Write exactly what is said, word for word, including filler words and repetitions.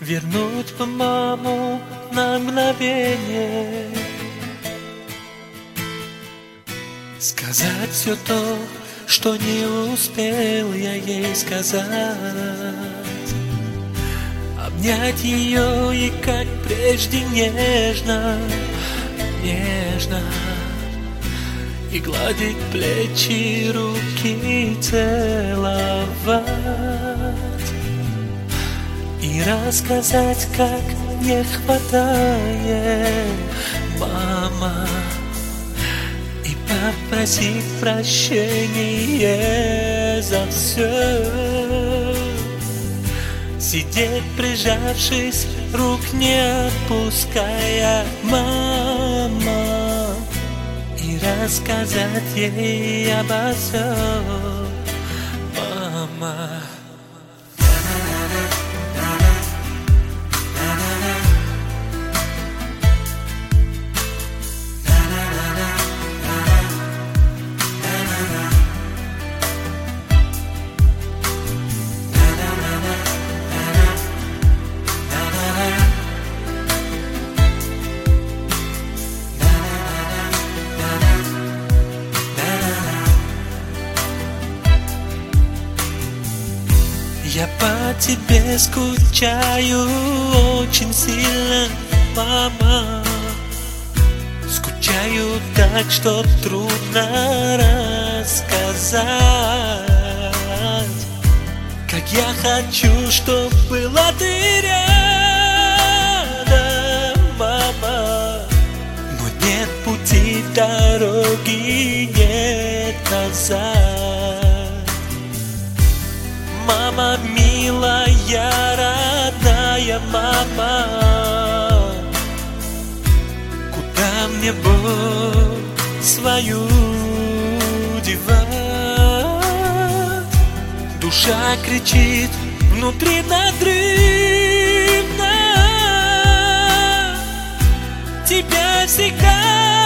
Вернуть бы маму на мгновение, сказать все то, что не успел я ей сказать, обнять ее и как прежде нежно, нежно, и гладить плечи, руки, целовать, и рассказать, как не хватает, мама, и попросить прощения за все. Сидеть, прижавшись, рук не отпуская, мама, и рассказать ей обо всем, мама. Я по тебе скучаю очень сильно, мама. Скучаю так, что трудно рассказать, как я хочу, чтоб была ты рядом, мама. Но нет пути, дороги нет назад. Мама, милая, родная мама, куда мне боль свою девать? Душа кричит внутри надрывно, тебя всегда